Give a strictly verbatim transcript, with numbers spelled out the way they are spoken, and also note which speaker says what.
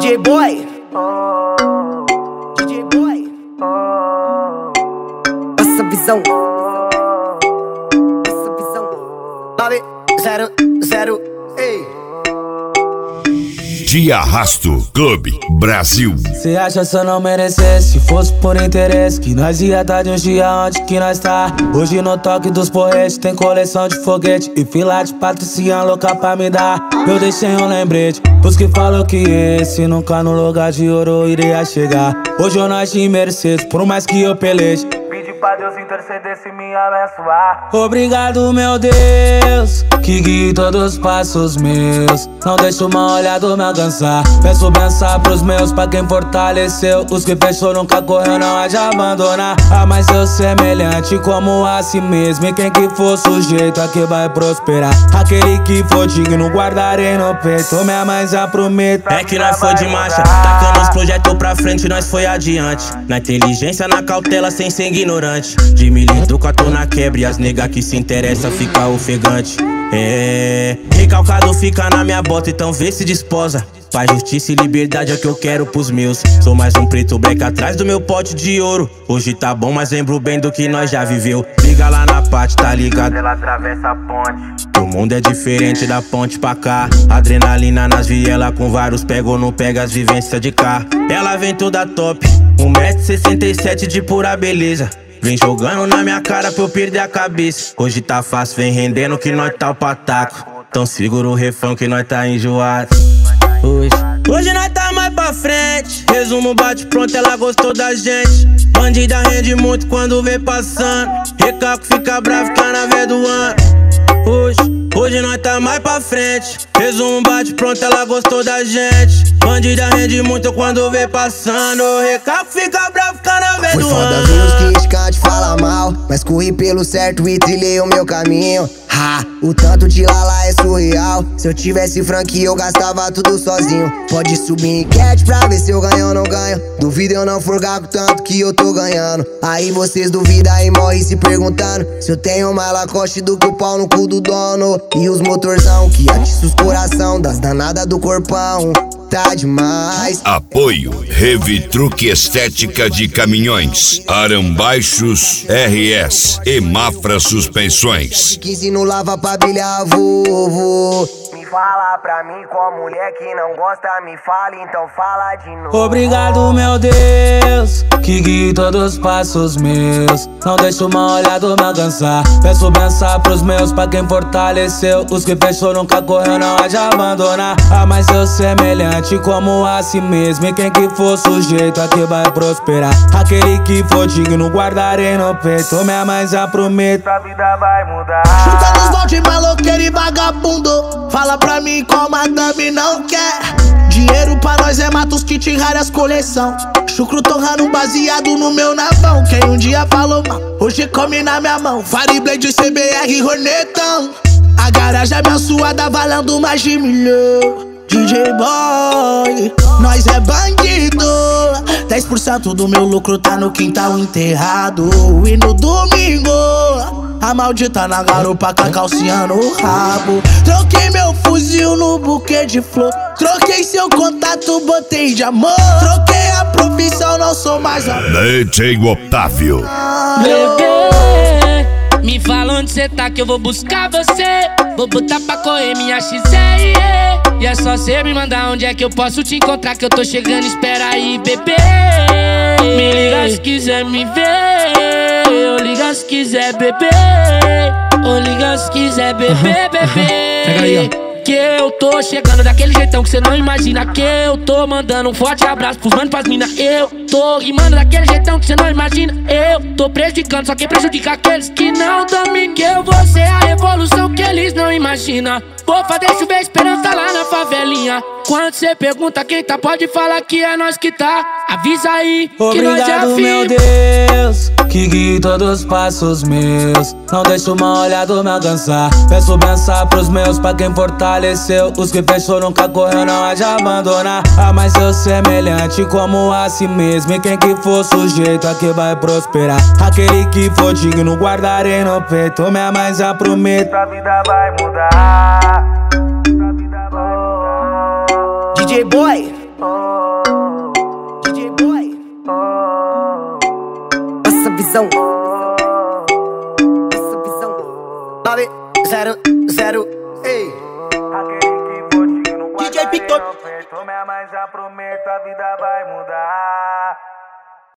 Speaker 1: D J Boy, D J Boy, passa visão, passa visão. nove zero zero, ei.
Speaker 2: De Arrasto Clube Brasil.
Speaker 3: Cê acha se eu não merecesse? Se fosse por interesse, que nós ia dar de uns dias onde que nós tá. Hoje no toque dos porretes tem coleção de foguete e fila de patricinha louca pra me dar. Eu deixei um lembrete pros que falam que esse nunca no lugar de ouro iria chegar. Hoje eu nasci em Mercedes, por mais que eu peleje, pedi pra Deus interceder se me abençoar. Obrigado, meu Deus, que guie todos os passos meus. Não deixa uma olhada me alcançar. Peço benção pros meus, pra quem fortaleceu. Os que fechou nunca correu, não há de abandonar. Ah, mas eu semelhante como a si mesmo. E quem que for sujeito aqui vai prosperar. Aquele que for digno guardarei no peito. Minha mãe já promete.
Speaker 4: É que nós foi de marcha, tacando os projetos pra frente, nós foi adiante. Na inteligência, na cautela, sem ser ignorante. De milito com a tô na quebra e as nega que se interessa fica ofegante. É, recalcado fica na minha bota, então vê se desposa. Paz, justiça e liberdade é o que eu quero pros meus. Sou mais um preto black atrás do meu pote de ouro. Hoje tá bom, mas lembro bem do que nós já viveu. Liga lá na parte, tá ligado? Ela atravessa a ponte. O mundo é diferente da ponte pra cá. Adrenalina nas vielas com vários pega ou não pega as vivências de cá. Ela vem toda top, um metro e sessenta e sete de pura beleza. Vem jogando na minha cara pra eu perder a cabeça. Hoje tá fácil, vem rendendo que nós tá o pataco. Então segura o refrão que nós tá enjoado. Hoje, hoje nós tá mais pra frente. Resumo bate pronto, ela gostou da gente. Bandida rende muito quando vem passando. Recalco fica bravo, fica na veia do ano. Hoje, hoje nós tá mais pra frente. Resumo bate pronto, ela gostou da gente. Bandida rende muito quando vem passando. Recalco fica bravo, fica na veia do ano.
Speaker 5: Foi foda ver os criticantes falar mal, mas corri pelo certo e trilhei o meu caminho. Ha, o tanto de lala é surreal. Se eu tivesse franquia eu gastava tudo sozinho. Pode subir enquete pra ver se eu ganho ou não ganho. Duvido eu não forgar com tanto que eu tô ganhando. Aí vocês duvidam e morrem se perguntando se eu tenho mais lacoste do que o pau no cu do dono. E os motorzão que atiça os coração das danadas do corpão. Tá demais.
Speaker 2: Apoio Heavy Truque Estética de Caminhões, Arambaixos R S e Mafra Suspensões.
Speaker 5: quinze no lava pra brilhar, vovô. Me fala pra mim qual mulher que não gosta, me fala, então fala de novo.
Speaker 3: Obrigado, meu Deus, que guie todos os passos meus. Não deixa uma olhada me alcançar. Peço benção pros meus, pra quem fortaleceu. Os que fechou nunca correu, não há de abandonar. Ah, mas eu semelhante como a si mesmo. E quem que for sujeito aqui vai prosperar. Aquele que for digno guardarei no peito. Minha mãe já promete, a vida vai mudar.
Speaker 6: Chuta nos balde maloqueiro e vagabundo. Fala pra mim qual madame não quer. Dinheiro pra nós é matos, kit raras coleção. Chucro torrando baseado no meu navão. Quem um dia falou mal, hoje come na minha mão. Fireblade, C B R, Hornetão. A garagem é minha suada, valendo mais de milhão. D J Boy, nós é bandido. Dez por cento do meu lucro tá no quintal enterrado. E no domingo a maldita na garupa calciando o rabo. Troquei meu fuzil no buquê de flor. Troquei seu contato, botei de amor. Troquei a profissão, não sou mais a
Speaker 2: D J Otávio.
Speaker 7: Bebê, me fala onde cê tá que eu vou buscar você. Vou botar pra correr minha X R. E é só cê me mandar onde é que eu posso te encontrar, que eu tô chegando, espera aí, bebê. Me liga se quiser me ver. Ou liga se quiser beber. Ou liga se quiser beber, bebê.
Speaker 3: Pega aí, ó.
Speaker 7: Que eu tô chegando daquele jeitão que cê não imagina. Que eu tô mandando um forte abraço pros manos, pras minas. Eu tô rimando daquele jeitão que cê não imagina. Eu tô prejudicando só quem prejudica aqueles que não dominam. Que eu vou ser a revolução que eles não imaginam. Vou fazer chover esperança lá na favelinha. Quando cê pergunta quem tá, pode falar que é nós que tá. Avisa aí que
Speaker 3: obrigado,
Speaker 7: nós é
Speaker 3: meu
Speaker 7: firme.
Speaker 3: Deus, que guie todos os passos meus. Não deixa uma olhada me alcançar. Peço benção pros meus, pra quem fortaleceu. Os que fechou nunca correu, não há de abandonar. Ah, mas eu semelhante como a si mesmo. E quem que for sujeito aqui vai prosperar. Aquele que for digno guardarei no peito. Minha mãe já promete, a vida vai mudar.
Speaker 1: D J Boy. visão. Essa visão. nove zero zero. Ei.
Speaker 8: D J Victor. Mas já prometo, a vida vai mudar.